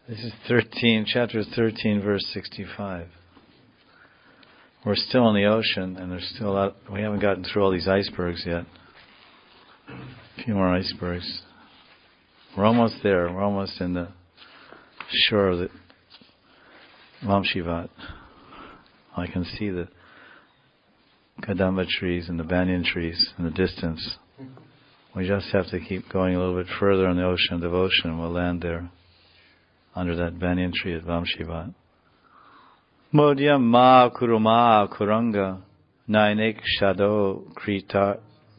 This is chapter 13, verse 65. We're still in the ocean, and there's still a lot. We haven't gotten through all these icebergs yet. A few more icebergs. We're almost there. We're almost in the shore of the Vamshivat. I can see the Kadamba trees and the banyan trees in the distance. We just have to keep going a little bit further in the ocean of devotion, and we'll land there, under that banyan tree at Vamshivat. Modya ma kuruma kuranga nainik shado krita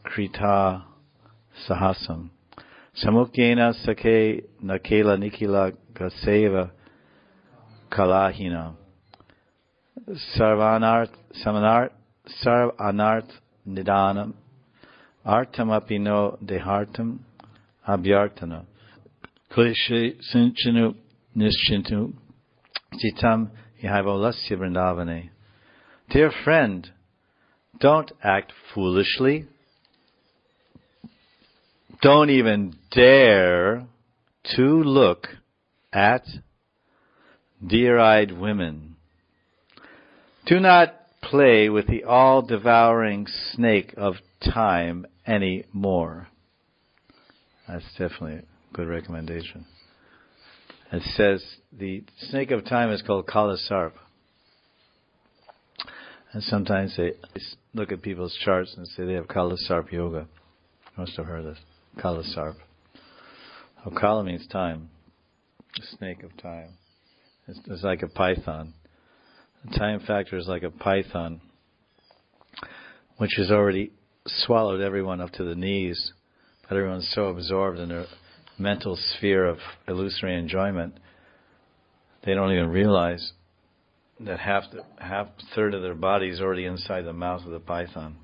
sahasam samukyena sake nakela nikila gaseva kalahina sarv anart nidanam artamapino dehartam abhyartana kleshe sinchinu nischintu citam ihaivolasya vrindavane. Dear friend, don't act foolishly. Don't even dare to look at dear-eyed women. Do not play with the all-devouring snake of time anymore. That's definitely a good recommendation. It says the snake of time is called Kalasarp. And sometimes they look at people's charts and say they have Kalasarp yoga. You must have heard this. Kalasarp. Kala means time. The snake of time. It's like a python. The time factor is like a python, which has already swallowed everyone up to the knees. But everyone's so absorbed in their mental sphere of illusory enjoyment, they don't even realize that third of their body is already inside the mouth of the python.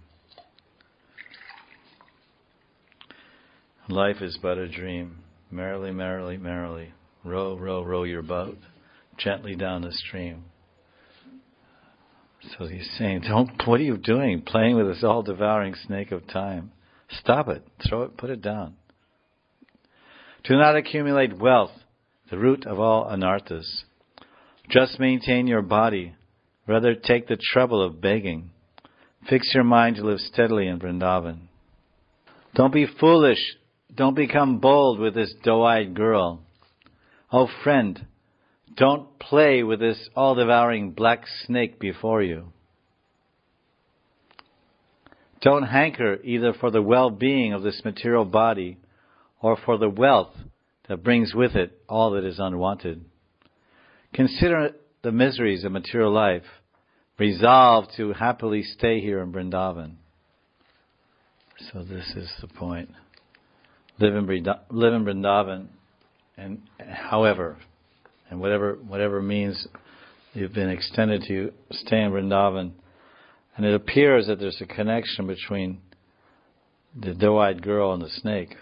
Life is but a dream. Merrily, merrily, merrily, row, row, row your boat gently down the stream. So he's saying, what are you doing? Playing with this all-devouring snake of time. Stop it. Throw it. Put it down. Do not accumulate wealth, the root of all anarthas. Just maintain your body. Rather take the trouble of begging. Fix your mind to live steadily in Vrindavan. Don't be foolish. Don't become bold with this doe-eyed girl. Oh friend, don't play with this all-devouring black snake before you. Don't hanker either for the well-being of this material body or for the wealth that brings with it all that is unwanted. Consider the miseries of material life. Resolve to happily stay here in Vrindavan. So this is the point. Live in Vrindavan, and however, and whatever means you've been extended to you, stay in Vrindavan. And it appears that there's a connection between the doe-eyed girl and the snake.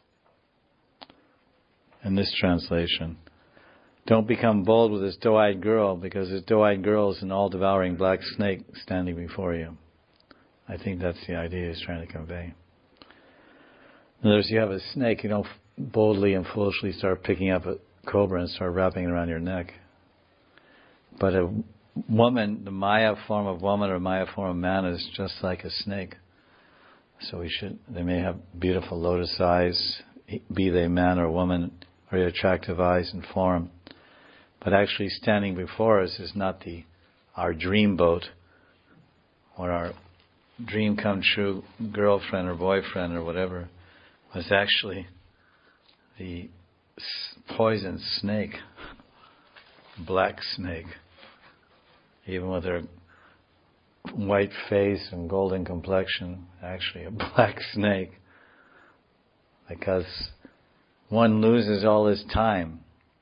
In this translation, don't become bold with this doe-eyed girl, because this doe-eyed girl is an all-devouring black snake standing before you. I think that's the idea he's trying to convey. In other words, you have a snake, you don't boldly and foolishly start picking up a cobra and start wrapping it around your neck. But a woman, the Maya form of woman or Maya form of man, is just like a snake. So they may have beautiful lotus eyes, be they man or woman, very attractive eyes and form. But actually standing before us is not our dream boat or our dream come true girlfriend or boyfriend or whatever. It's actually the poison snake, black snake. Even with her white face and golden complexion, actually a black snake. Because one loses all his time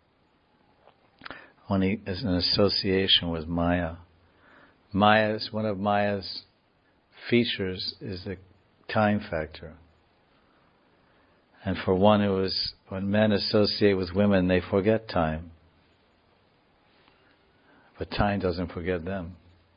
when he is in association with Maya. One of Maya's features is the time factor. And for when men associate with women, they forget time. But time doesn't forget them.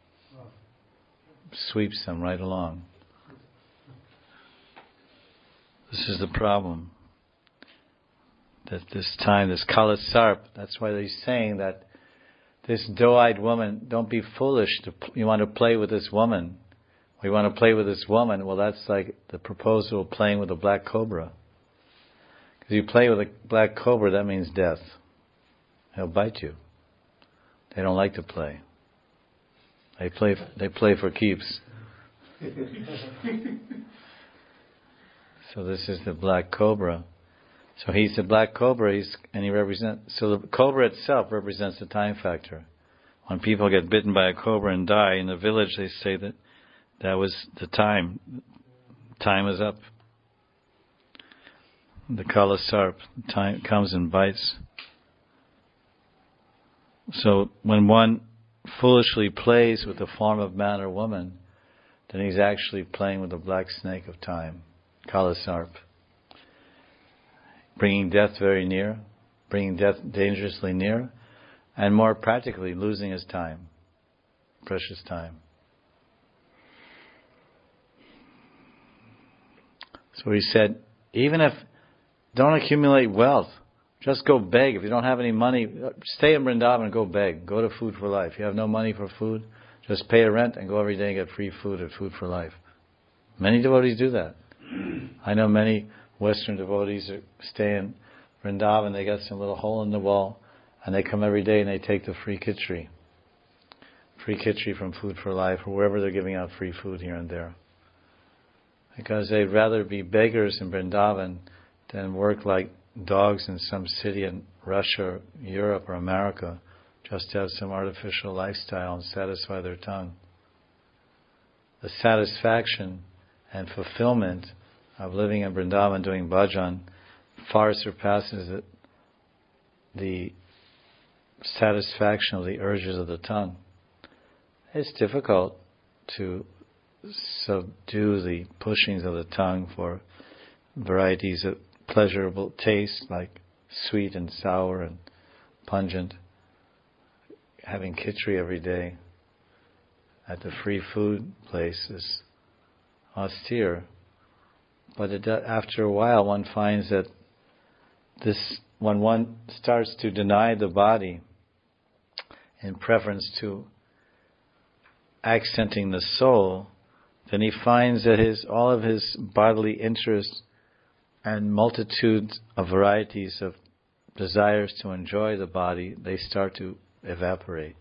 Sweeps them right along. This is the problem. this time, this Kala Sarp, that's why he's saying that this doe-eyed woman, don't be foolish. You want to play with this woman. We want to play with this woman. Well, that's like the proposal of playing with a black cobra. Because you play with a black cobra, that means death. He'll bite you. They don't like to play. They play for keeps. So this is the black cobra. So he's the black cobra, so the cobra itself represents the time factor. When people get bitten by a cobra and die in the village, they say that was the time. Time is up. The Kala Sarp, time comes and bites. So when one foolishly plays with the form of man or woman, then he's actually playing with the black snake of time, Kala Sarp. Bringing death very near, bringing death dangerously near, and more practically losing his time, precious time. So he said, don't accumulate wealth, just go beg. If you don't have any money, stay in Vrindavan and go beg. Go to Food for Life. If you have no money for food, just pay a rent and go every day and get free food at Food for Life. Many devotees do that. I know many Western devotees stay in Vrindavan, they got some little hole in the wall, and they come every day and they take the free khichdi. Free khichdi from Food for Life, or wherever they're giving out free food here and there. Because they'd rather be beggars in Vrindavan than work like dogs in some city in Russia, Europe, or America, just to have some artificial lifestyle and satisfy their tongue. The satisfaction and fulfillment of living in Vrindavan doing bhajan far surpasses the satisfaction of the urges of the tongue. It's difficult to subdue the pushings of the tongue for varieties of pleasurable taste like sweet and sour and pungent. Having khichdi every day at the free food place is austere. But after a while one finds that when one starts to deny the body in preference to accenting the soul, then he finds that all of his bodily interests and multitudes of varieties of desires to enjoy the body, they start to evaporate.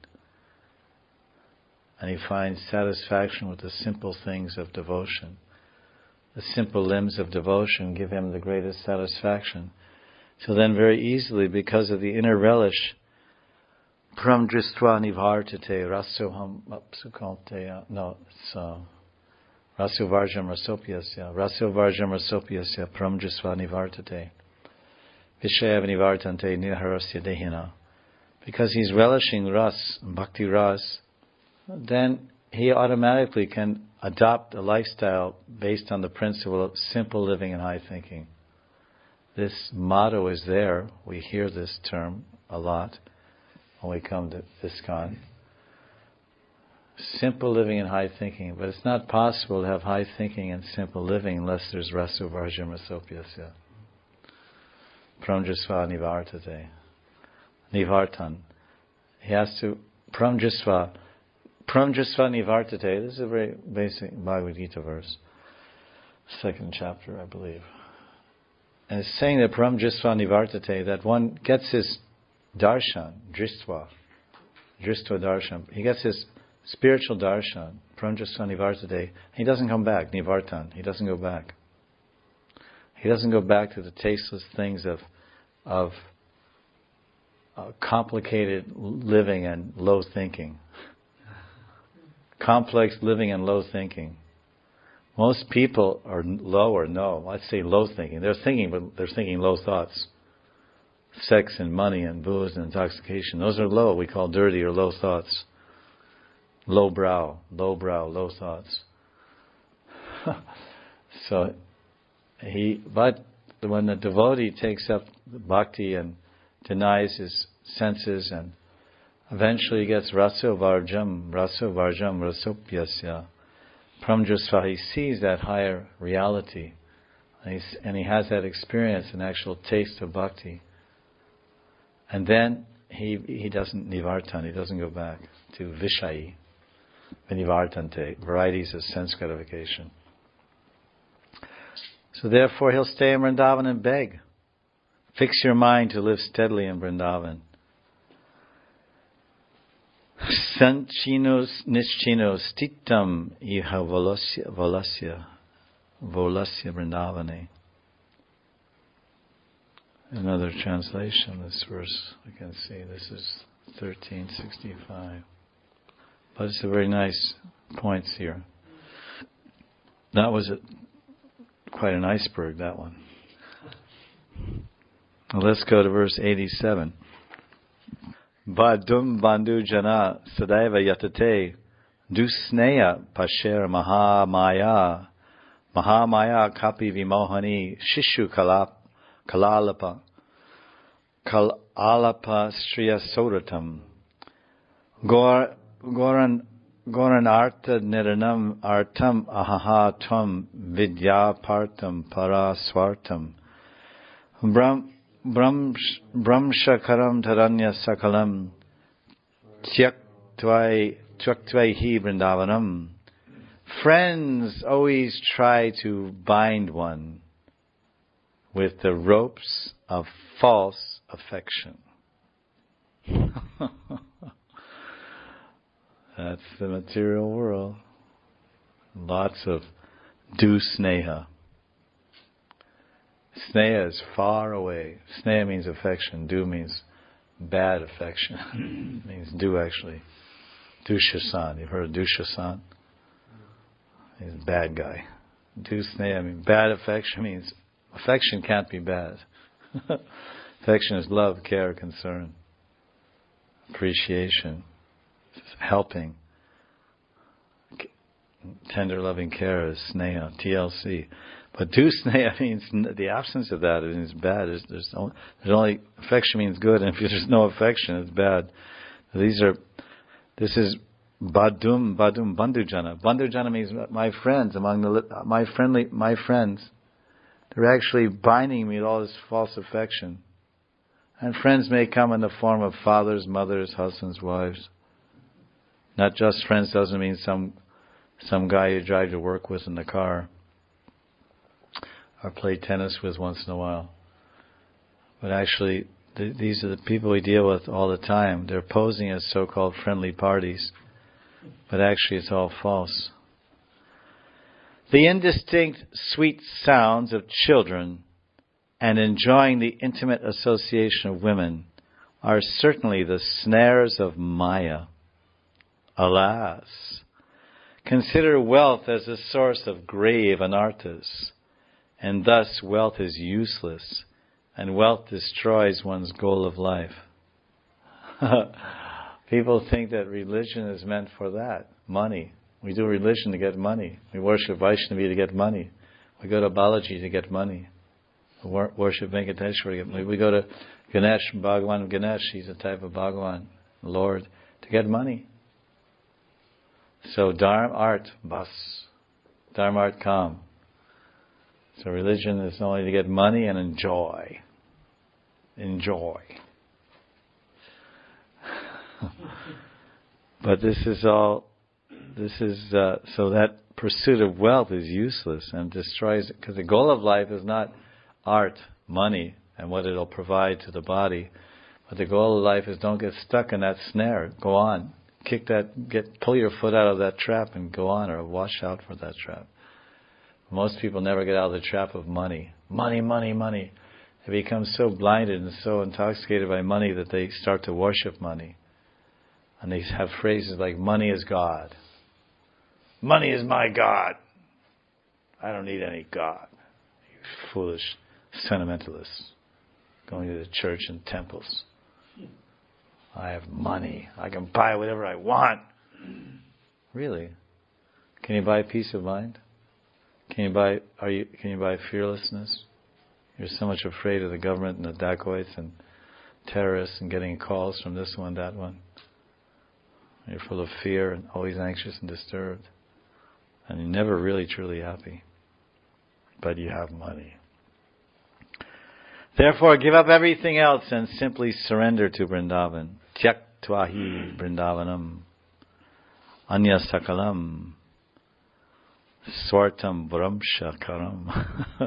And he finds satisfaction with the simple things of devotion. The simple limbs of devotion give him the greatest satisfaction. So then very easily, because of the inner relish, pram dristva nivartate rasoham apsukante, raso varjam rasopyasya pram dristva nivartate vishaya nivartante niharasya dehina. Because he's relishing ras, bhakti ras, then he automatically can adopt a lifestyle based on the principle of simple living and high thinking. This motto is there. We hear this term a lot when we come to ISKCON. Simple living and high thinking. But it's not possible to have high thinking and simple living unless there's raso varjam rasopyasya. Pramjasva nivartate. Nivartan. He has to pramjasva nivartate. This is a very basic Bhagavad Gita verse. 2nd chapter, I believe. And it's saying that pramjasva nivartate, that one gets his darshan, dristva darshan. He gets his spiritual darshan, pramjasva nivartate. He doesn't come back, nivartan. He doesn't go back. He doesn't go back to the tasteless things of complicated living and low thinking. Complex living and low thinking. Most people are low or no. Let's say low thinking. They're thinking, but they're thinking low thoughts. Sex and money and booze and intoxication. Those are low. We call dirty or low thoughts. Low brow, low thoughts. But when the devotee takes up bhakti and denies his senses, and eventually gets raso varjam rasopyasya, pramjasva, he sees that higher reality, and he has that experience, an actual taste of bhakti, And then he doesn't nivartan, he doesn't go back to Vishayi, vinivartante, varieties of sense gratification. So therefore he'll stay in Vrindavan and beg. Fix your mind to live steadily in Vrindavan. Sanchinos nischinos stitam iha volasya Vrindavane. Another translation of this verse, I can see, this is 1365. But it's a very nice points here. That was quite an iceberg, that one. Well, let's go to verse 87. Badum bandhu jana sadaiva yatate dusneya pasher mahamaya kapi vimohani shishu kalalapa striya sodatam goran artha niranam artam ahaha tvam vidyapartam paraswartam Brahmshakaram taranya sakalam tyaktvaihi vrindavanam. Friends always try to bind one with the ropes of false affection. That's the material world. Lots of sneha. Sneha is far away. Sneha means affection. Du means bad affection. Means du actually. Dushasan. You've heard of Dushasan? He's a bad guy. Sneha means bad affection means affection can't be bad. Affection is love, care, concern, appreciation, helping. Tender loving care is sneha, TLC. But sneha means the absence of that. It means bad. There's only affection means good, and if there's no affection, it's bad. This is badum bandhujana. Bandhujana means my friends my friends. They're actually binding me with all this false affection. And friends may come in the form of fathers, mothers, husbands, wives. Not just friends doesn't mean some guy you drive to work with in the car or play tennis with once in a while. But actually, these are the people we deal with all the time. They're posing as so-called friendly parties, but actually it's all false. The indistinct, sweet sounds of children and enjoying the intimate association of women are certainly the snares of Maya. Alas! Consider wealth as a source of grave anarthas, and thus wealth is useless, and wealth destroys one's goal of life. People think that religion is meant for that, money. We do religion to get money. We worship Vaishnavi to get money. We go to Balaji to get money. We worship Venkateshwara to get money. We go to Ganesh, Bhagavan Ganesh, he's a type of Bhagavan, Lord, to get money. So Dharma art, bas. Dharma art kam. So religion is only to get money and enjoy. Enjoy. But so that pursuit of wealth is useless and destroys it, because the goal of life is not art, money, and what it'll provide to the body. But the goal of life is don't get stuck in that snare. Go on. Pull your foot out of that trap and go on, or watch out for that trap. Most people never get out of the trap of money. Money, money, money. They become so blinded and so intoxicated by money that they start to worship money. And they have phrases like, money is God. Money is my God. I don't need any God. You foolish sentimentalists going to the church and temples. I have money. I can buy whatever I want. Really? Can you buy peace of mind? Can you buy fearlessness? You're so much afraid of the government and the dacoits and terrorists and getting calls from this one, that one. You're full of fear and always anxious and disturbed. And you're never really truly happy. But you have money. Therefore, give up everything else and simply surrender to Vrindavan. Tyaktvahi Vrindavanam. Anya Sakalam. Swartam Brahmshakaram.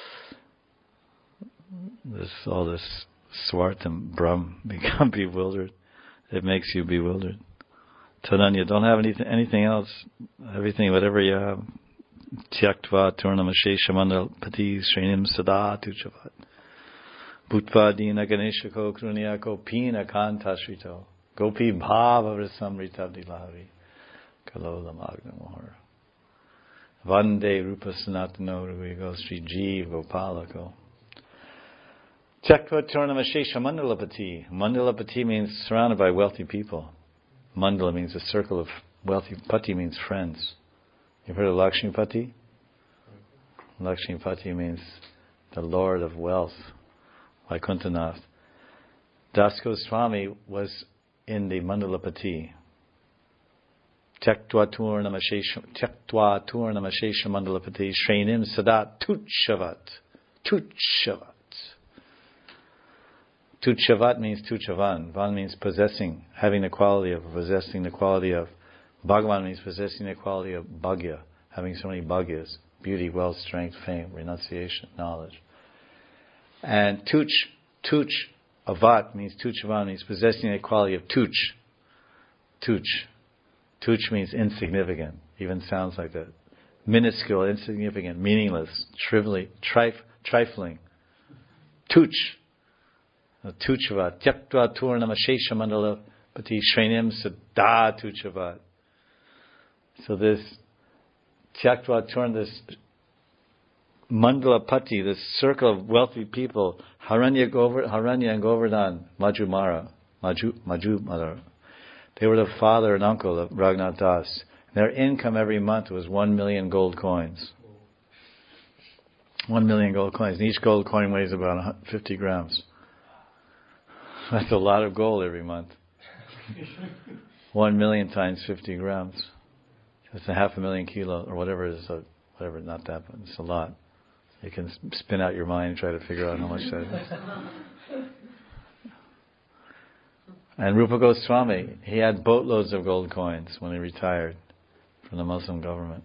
All this Swartam Brahm, become bewildered. It makes you bewildered. Tadanya, don't have anything else. Everything, whatever you have. Tyaktva Turnamashesha Mandal Pati Srenim Sada Tuchavat. Bhutva Dina Ganeshako Krunyako Pina Kantashrito. Gopi Bhava Rasamrita Dilari. Kalola Magna Mohara. Vande Rupa Sanatano Ruigo Sri Jeev Gopalako. Tyaktva Turnamashesha Mandalapati. Mandalapati means surrounded by wealthy people. Mandala means a circle of wealthy. Pati means friends. You've heard of Lakshmipati? Lakshmipati means the Lord of wealth, Vaikuntanath. Das Goswami was in the Mandalapati. Tyaktva Turnamashesha Mandalapati Shrenim Sadat Tuchavat. Tuchavat. Tuchavat means Tuchavan. Van means possessing, having the quality of, possessing the quality of. Bhagavan means possessing the quality of bhagya, having so many bhagyas, beauty, wealth, strength, fame, renunciation, knowledge. And tuch, avat means Tuchavan, means possessing the quality of tuch. Tuch means insignificant, even sounds like that. Minuscule, insignificant, meaningless, trifling. Tuch. Tuchavat. Tyaktva Turnamashesha Mandala Pati Shrenim Sada Tuchavat. So this Tyaktva Turn, this Mandalapati, this circle of wealthy people, Haranya and Govardhan, Majumara. They were the father and uncle of Raghunath Das. Their income every month was 1 million gold coins. 1 million gold coins. And each gold coin weighs about 50 grams. That's a lot of gold every month. 1 million times 50 grams. That's a 500,000 kilos, or whatever it is. Whatever, not that, but it's a lot. You can spin out your mind and try to figure out how much that is. And Rupa Goswami, he had boatloads of gold coins when he retired from the Muslim government.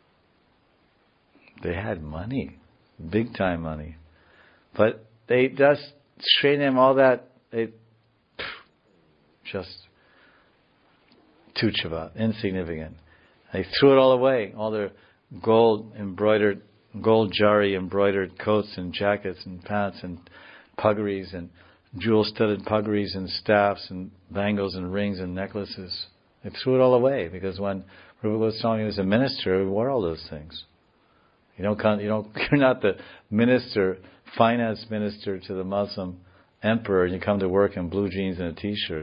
They had money, big time money. But they just trained him all that, they just tuchava, insignificant. They threw it all away, all their gold jari embroidered coats and jackets and pants and puggaries and jewel-studded puggaries and staffs and bangles and rings and necklaces. They threw it all away because when Rupa Goswami was a minister, he wore all those things. You're not the minister, finance minister to the Muslim emperor, and you come to work in blue jeans and a t-shirt.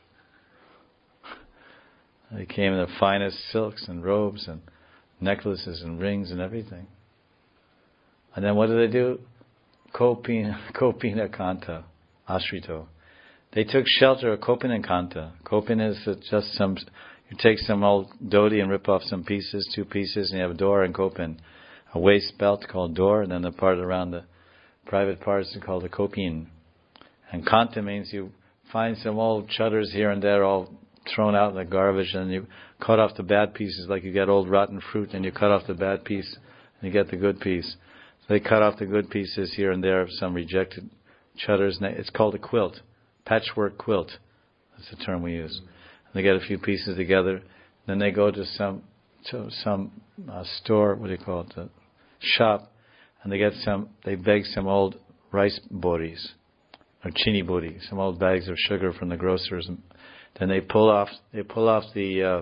They came in the finest silks and robes and necklaces and rings and everything. And then what do? Kopina Kanta, Ashrito. They took shelter of Kopina Kanta. Kopina is just you take some old dhoti and rip off some pieces, 2 pieces, and you have a door and kopin. A waist belt called door, and then the part around the private parts is called a kopin. And Kanta means you find some old chutters here and there all thrown out in the garbage, and you cut off the bad pieces like you get old rotten fruit, and you cut off the bad piece and you get the good piece. So they cut off the good pieces here and there of some rejected chutters. And it's called a quilt, patchwork quilt. That's the term we use. And they get a few pieces together. Then they go to some store, the shop, and they beg some old rice boris or chini bori, some old bags of sugar from the grocers. And then they pull off the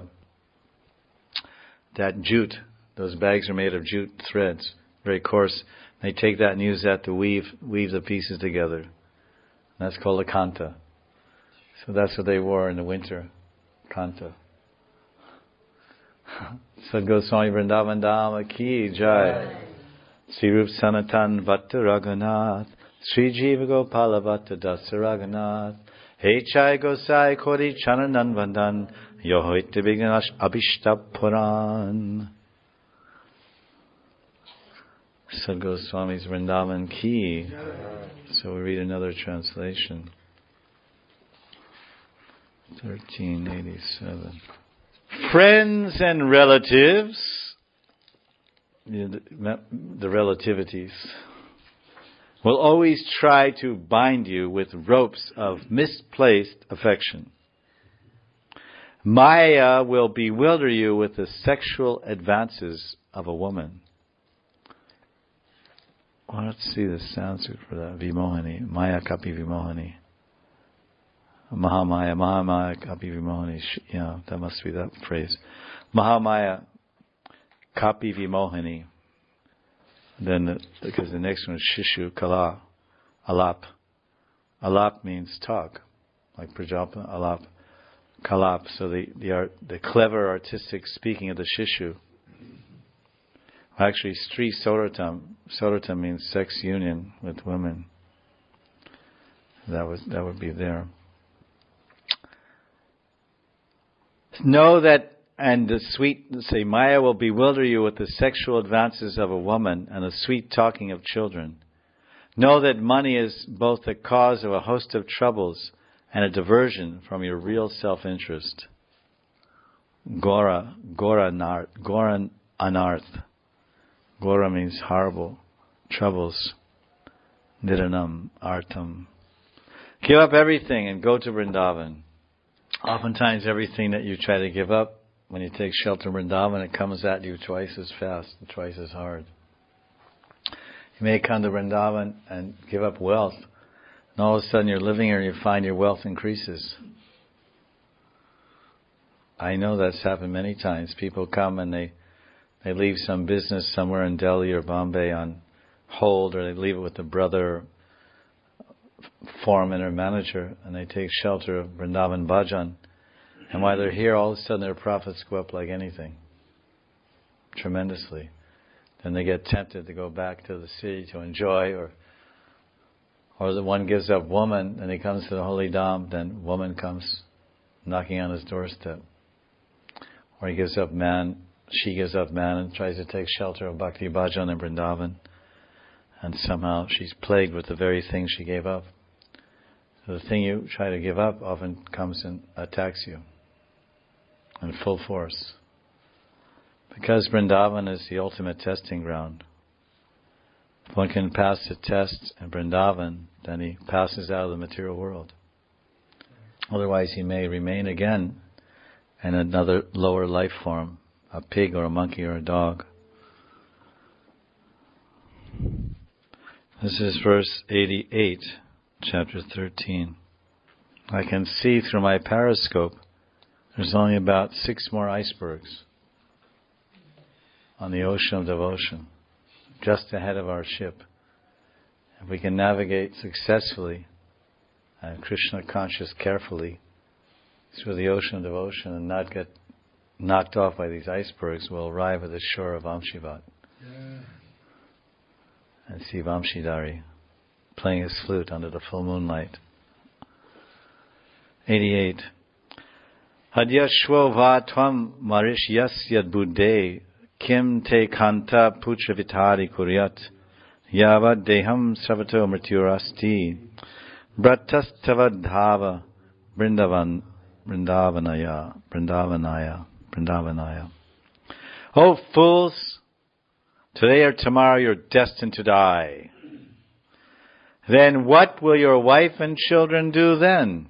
that jute. Those bags are made of jute threads, very coarse. They take that and use that to weave the pieces together. And that's called a kanta. So that's what they wore in the winter, kanta. Sad Goswami Vrindavan Dhama ki jai. Sri Rup Sanatan Bhatta Raghunath, Sri Jiva Gopala Bhatta Dasa Raghunath, Hey Chai Gosai Kori Chananan Vandan, Yohoite Bignash Abhishta Puran. Sadhguru Swami's Vrindavan Ki. So we read another translation. 1387. Friends and relatives, the relativities, will always try to bind you with ropes of misplaced affection. Maya will bewilder you with the sexual advances of a woman. Well, let's see the Sanskrit for that. Vimohani. Maya Kapi Vimohani. Mahamaya Kapi Vimohani. Yeah, that must be that phrase. Mahamaya Kapi Vimohani. Then, because the next one is Shishu Kala. Alap. Alap means talk. Like Prajapati, Alap. Kalap. So the clever artistic speaking of the Shishu. Actually, Sri Soratam. Soratam means sex union with women. That would be there. Know that, and the sweet, say, Maya will bewilder you with the sexual advances of a woman and the sweet talking of children. Know that money is both the cause of a host of troubles and a diversion from your real self-interest. Gora anarth. Gora means horrible, troubles. Niranam, artam. Give up everything and go to Vrindavan. Oftentimes everything that you try to give up, when you take shelter in Vrindavan, it comes at you twice as fast and twice as hard. You may come to Vrindavan and give up wealth, and all of a sudden you're living here and you find your wealth increases. I know that's happened many times. People come and they leave some business somewhere in Delhi or Bombay on hold, or they leave it with a brother, foreman or manager, and they take shelter of Vrindavan Bhajan. And while they're here, all of a sudden their profits go up like anything. Tremendously. Then they get tempted to go back to the city to enjoy, or the one gives up woman, and he comes to the Holy Dham, then woman comes knocking on his doorstep. Or he gives up man, she gives up man and tries to take shelter of Bhakti Bhajan in Vrindavan. And somehow she's plagued with the very thing she gave up. So the thing you try to give up often comes and attacks you in full force. Because Vrindavan is the ultimate testing ground. If one can pass the test in Vrindavan, then he passes out of the material world. Otherwise he may remain again in another lower life form, a pig or a monkey or a dog. This is verse 88, chapter 13. I can see through my periscope there's only about 6 more icebergs on the ocean of devotion, just ahead of our ship. If we can navigate successfully and Krishna conscious carefully through the ocean of devotion and not get knocked off by these icebergs, we'll arrive at the shore of Vamshivat. Yeah. And see Vamshidhari playing his flute under the full moonlight. 88. Hadyashvo va tvam marish yad buddhe kim te kanta putra vitari kuryat yavad deham sravato mrityurasti bratastava Vrindavanaya. O fools! Today or tomorrow you're destined to die. Then what will your wife and children do then?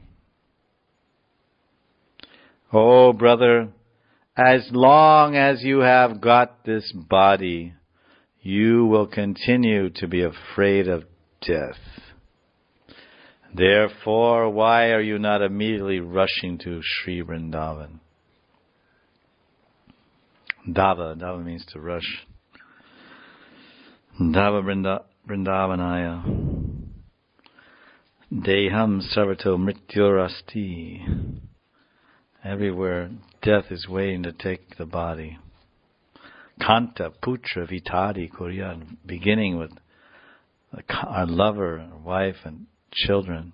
Oh brother, as long as you have got this body, you will continue to be afraid of death. Therefore, why are you not immediately rushing to Sri Vrindavan? Dava means to rush. Dava Vrindavanaya. Deham sarvato mrityurasti. Everywhere death is waiting to take the body. Kanta putra vitadi kuryan. Beginning with our lover, our wife and children.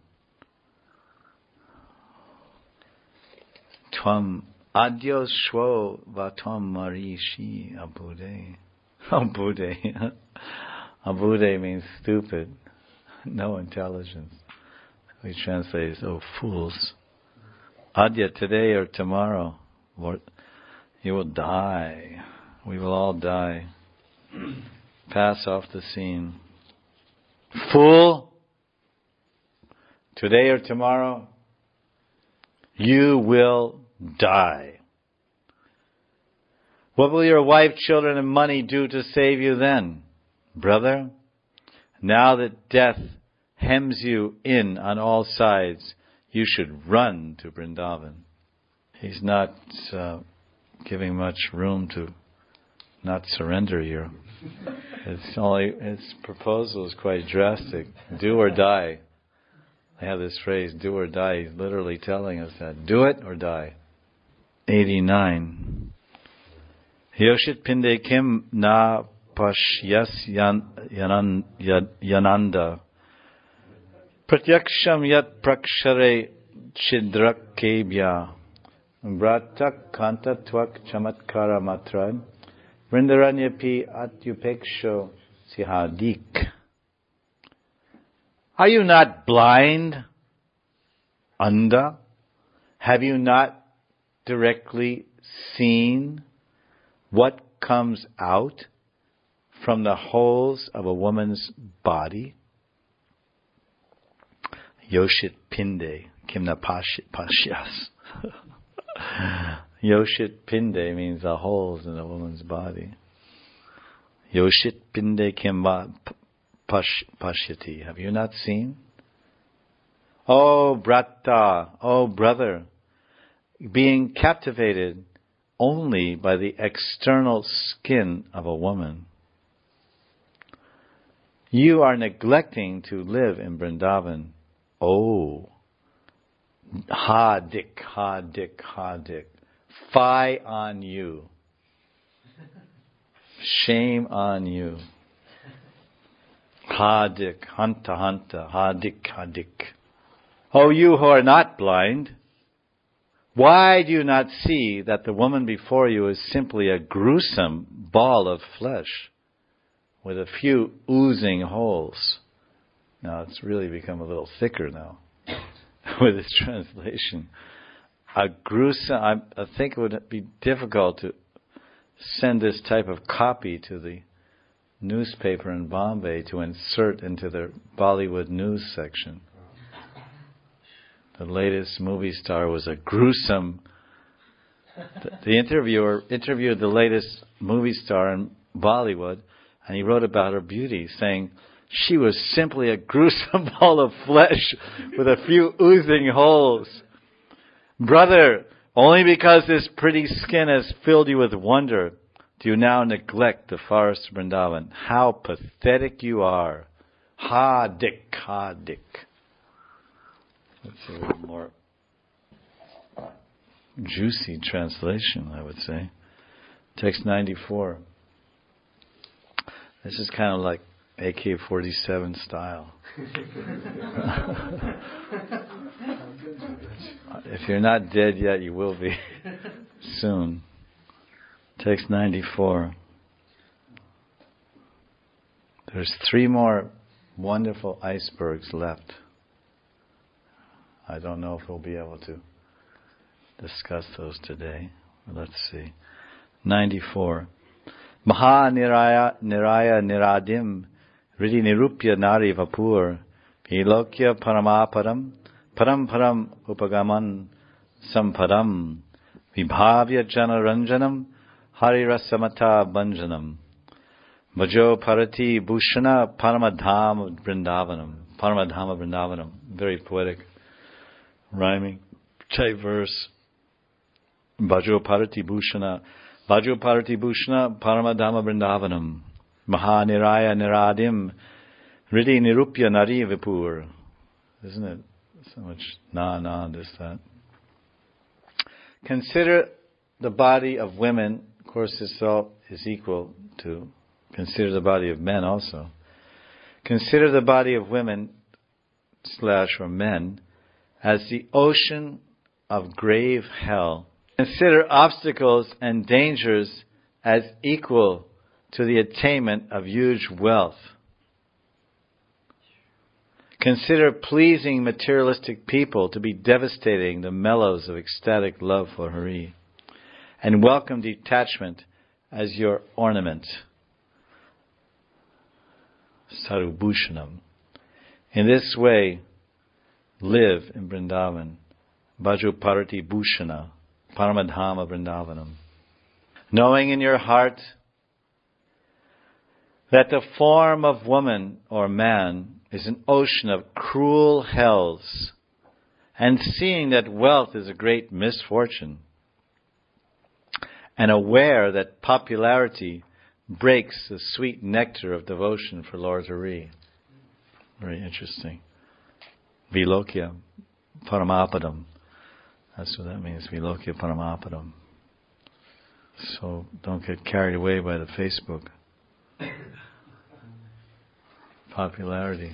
Tvam adyos shwo vatam marishi abude. Abude. Abude means stupid, no intelligence. We translate as, oh fools. Adya, today or tomorrow, Lord, you will die. We will all die. Pass off the scene. Fool! Today or tomorrow, you will die. What will your wife, children, and money do to save you then? Brother, now that death hems you in on all sides, you should run to Vrindavan. He's not giving much room to not surrender here. His proposal is quite drastic. Do or die. I have this phrase, do or die. He's literally telling us that. Do it or die. 89. Yoshit pinde kim na pashyas yananda. Pratyaksham yat prakshare chidrakebhya. Vratak kanta twak chamatkara matrad. Vrindaranyapi atyupeksho sihadik. Are you not blind? Anda? Have you not directly seen what comes out from the holes of a woman's body? Yoshit pinde kimna pashyas. Yoshit pinde means the holes in a woman's body. Yoshit pinde kimba pashyati. Have you not seen? Oh brata, oh brother, being captivated only by the external skin of a woman, you are neglecting to live in Vrindavan. Oh, ha-dik, ha-dik, ha-dik. Fie on you. Shame on you. Ha-dik, hanta, hanta, ha-dik, ha-dik. Oh, you who are not blind, why do you not see that the woman before you is simply a gruesome ball of flesh with a few oozing holes? Now, it's really become a little thicker now with this translation. A gruesome, I think it would be difficult to send this type of copy to the newspaper in Bombay to insert into their Bollywood news section. The latest movie star was a gruesome... The interviewer interviewed the latest movie star in Bollywood, and he wrote about her beauty, saying she was simply a gruesome ball of flesh with a few oozing holes. Brother, only because this pretty skin has filled you with wonder, do you now neglect the forest of Vrindavan? How pathetic you are. Ha-dik, ha-dik. That's a little more juicy translation, I would say. Text 94. This is kind of like AK-47 style. If you're not dead yet, you will be soon. Text 94. There's 3 more wonderful icebergs left. I don't know if we'll be able to discuss those today. Let's see. 94. Maha niraya niradim ridi nirupya nari vapur vilokya paramaparam param upagaman samparam vibhavya janaranjanam harirasamata banjanam Vajo parati bhushana paramadhama vrindavanam. Very poetic rhyming type verse. Vajo parati bhushana paramadhama vrindavanam maha niraya niradim ridi nirupya nari vipur. Isn't it so much this, that? Consider the body of women. Of course, this all is equal to consider the body of men also. Consider the body of women / or men as the ocean of grave hell. Consider obstacles and dangers as equal to the attainment of huge wealth. Consider pleasing materialistic people to be devastating the mellows of ecstatic love for Hari. And welcome detachment as your ornament. Sarubhushanam. In this way, live in Vrindavan. Bhaju Parati Bhushana. Paramadhama Vrindavanam. Knowing in your heart that the form of woman or man is an ocean of cruel hells, and seeing that wealth is a great misfortune, and aware that popularity breaks the sweet nectar of devotion for Lord Hari. Very interesting. Vilokya Paramapadam. That's what that means, Vilokya Paramapadam. So don't get carried away by the Facebook. Popularity.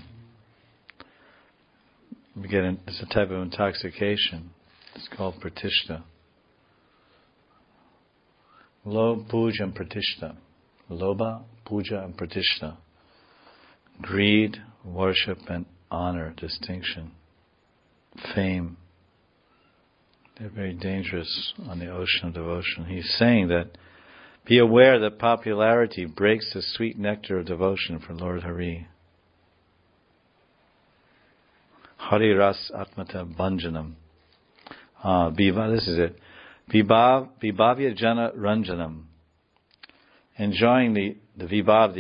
It's a type of intoxication. It's called pratishta. Lobha, puja, and pratishta. Lobha, puja, and pratishta. Greed, worship, and honor, distinction. Fame. They're very dangerous on the ocean of devotion. He's saying that be aware that popularity breaks the sweet nectar of devotion for Lord Hari. Hari Ras Atmata Bhanjanam. This is it. Vibhavya Jana Ranjanam. Enjoying the vibhav, the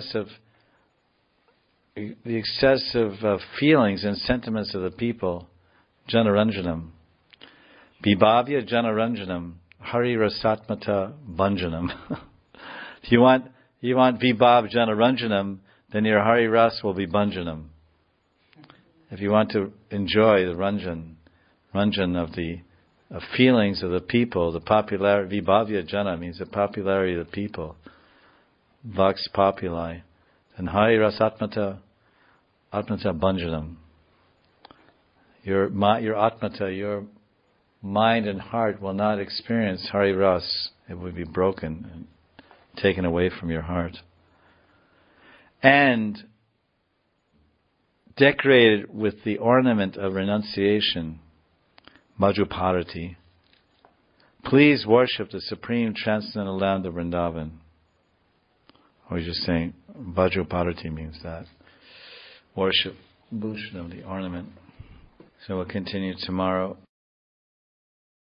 excessive feelings and sentiments of the people. Jana Ranjanam. Vibhavya Jana Ranjanam. Hari Rasatmata Bhanjanam. If you want Vibhav Jana Ranjanam, then your Hari Ras will be Bhanjanam. If you want to enjoy the Ranjan of the feelings of the people, the popularity, Vibhavya Jana means the popularity of the people, Vox Populi, then Hari Rasatmata Bhanjanam. Your Atmata, your mind and heart will not experience Hari Ras. It would be broken and taken away from your heart. And decorated with the ornament of renunciation, Bhajuparati, please worship the supreme transcendental land of Vrindavan. Or just saying, Bhajuparati means that. Worship Bhushanam, the ornament. So we'll continue tomorrow.